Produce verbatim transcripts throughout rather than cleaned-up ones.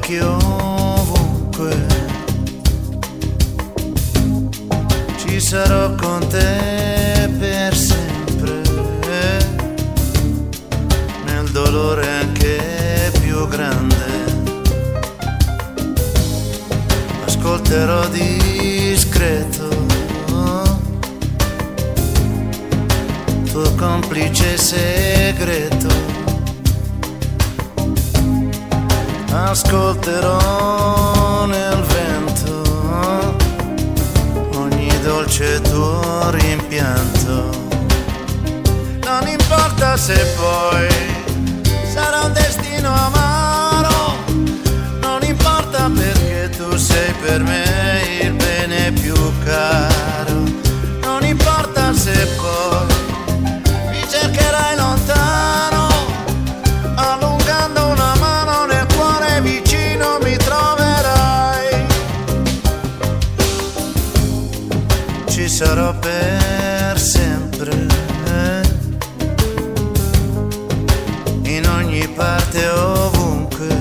cerchi ovunque, ci sarò con te per sempre, nel dolore anche più grande. Ascolterò discreto tuo complice segreto. Ascolterò nel vento ogni dolce tuo rimpianto. Non importa se poi sarà un destino amaro, non importa perché tu sei per me il bene più caro. Non importa se poi mi cercherai lontano, allungando una mano nel cuore vicino mi troverai. Ci sarò per sempre, in ogni parte, ovunque.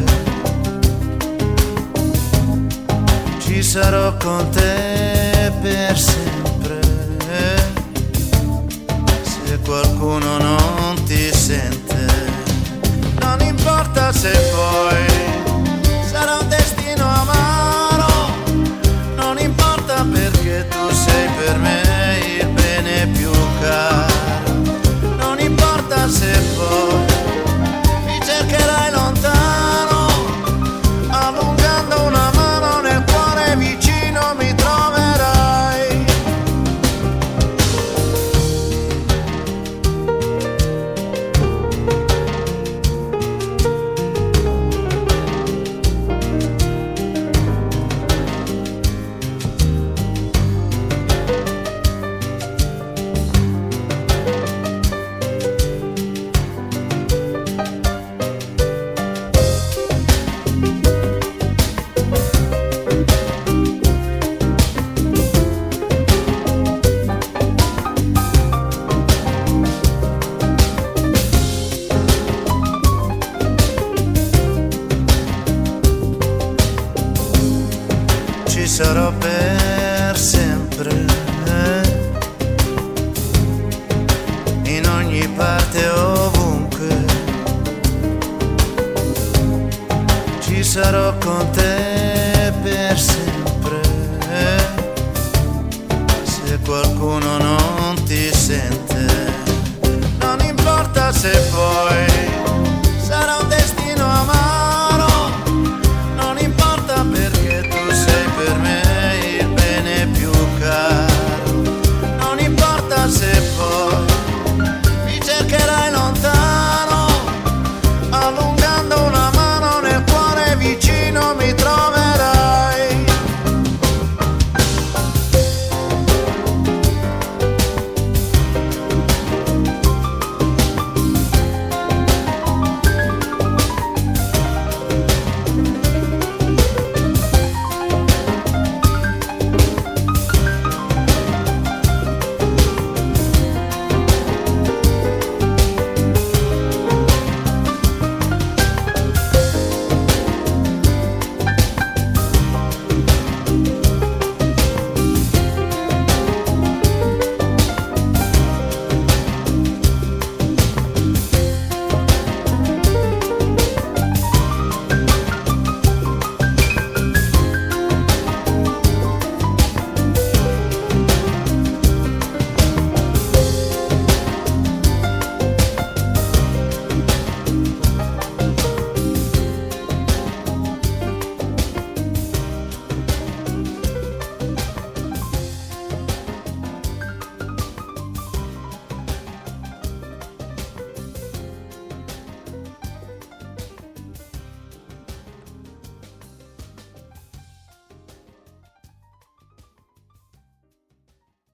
Ci sarò con te per sempre, se qualcuno non ti sente. Non importa se poi sarà un destino amaro, non importa perché tu sei per me il bene più caro. Non importa se poi mi cercherai lontano, allungando una mano nel cuore vicino mi troverai. Ci sarò per sempre, in ogni parte, ovunque. Ci sarò con te per sempre, se qualcuno non ti sente. Non importa se poi